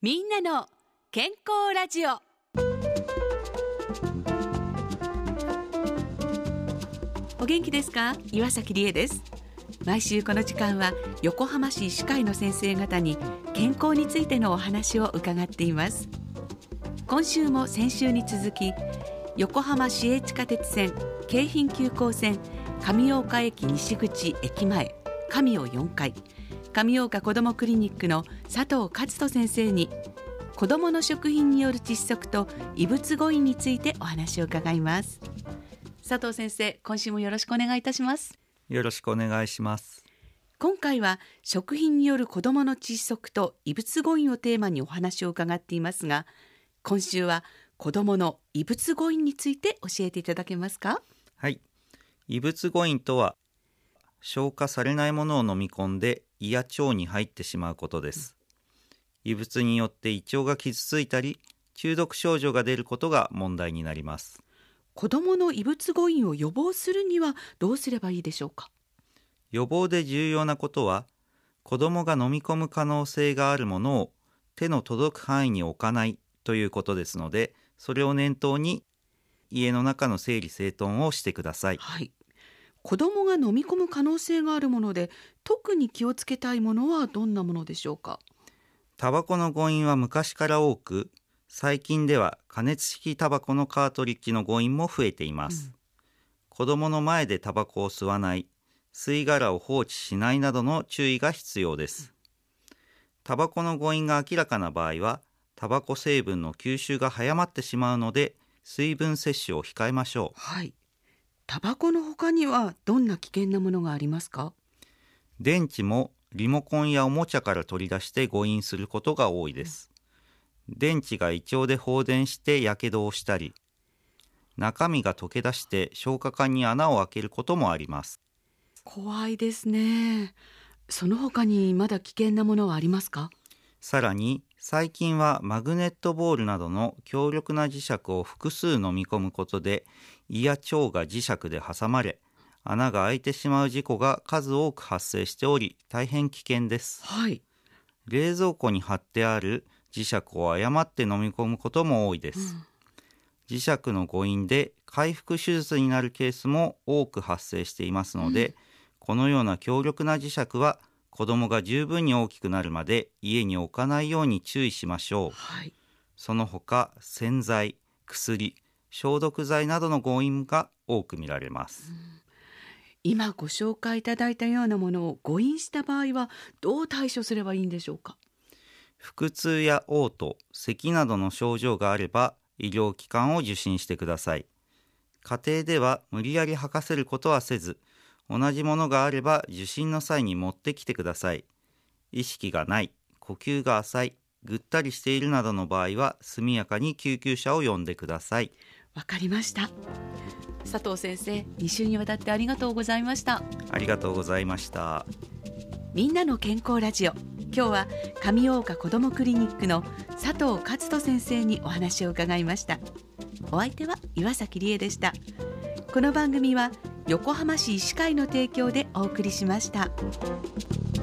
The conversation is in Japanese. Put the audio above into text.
みんなの健康ラジオ。お元気ですか？岩崎理恵です。毎週この時間は横浜市医師会の先生方に健康についてのお話を伺っています。今週も先週に続き、横浜市営地下鉄線京浜急行線上大岡駅西口駅前上尾4階上大岡子どもクリニックの佐藤勝人先生に、子どもの食品による窒息と異物誤飲についてお話を伺います。佐藤先生、今週もよろしくお願いいたします。 よろしくお願いします。 今回は食品による子どもの窒息と異物誤飲をテーマにお話を伺っていますが、今週は子どもの異物誤飲について教えていただけますか？ はい。異物誤飲とは、消化されないものを飲み込んで胃や腸に入ってしまうことです。異物によって胃腸が傷ついたり、中毒症状が出ることが問題になります。 子どもの異物誤飲を予防するにはどうすればいいでしょうか？ 予防で重要なことは、子どもが飲み込む可能性があるものを手の届く範囲に置かないということですので、それを念頭に家の中の整理整頓をしてください。 はい。子どもが飲み込む可能性があるもので、特に気をつけたいものはどんなものでしょうか？ タバコの誤飲は昔から多く、最近では加熱式タバコのカートリッジの誤飲も増えています。子どもの前でタバコを吸わない、吸い殻を放置しないなどの注意が必要です。タバコの誤飲が明らかな場合は、タバコ成分の吸収が早まってしまうので、水分摂取を控えましょう。 はい。タバコの他にはどんな危険なものがありますか？ 電池もリモコンやおもちゃから取り出して誤飲することが多いです。電池が胃腸で放電してやけどをしたり、中身が溶け出して消化管に穴を開けることもあります。 怖いですね。その他にまだ危険なものはありますか？ さらに最近はマグネットボールなどの強力な磁石を複数飲み込むことで、胃や腸が磁石で挟まれ、穴が開いてしまう事故が数多く発生しており、大変危険です。 はい。 冷蔵庫に貼ってある磁石を誤って飲み込むことも多いです。磁石の誤飲で開腹手術になるケースも多く発生していますので、このような強力な磁石は子どもが十分に大きくなるまで家に置かないように注意しましょう。 はい。 その他、洗剤、薬、消毒剤などの誤飲が多く見られます。 今ご紹介いただいたようなものを誤飲した場合はどう対処すればいいんでしょうか？ 腹痛や嘔吐、咳などの症状があれば医療機関を受診してください。家庭では無理やり吐かせることはせず、同じものがあれば受診の際に持ってきてください。意識がない、呼吸が浅い、ぐったりしているなどの場合は速やかに救急車を呼んでください。 わかりました。佐藤先生、2週にわたってありがとうございました。 ありがとうございました。 みんなの健康ラジオ。今日は上大岡子どもクリニックの佐藤勝人先生にお話を伺いました。お相手は岩崎理恵でした。この番組は横浜市医師会の提供でお送りしました。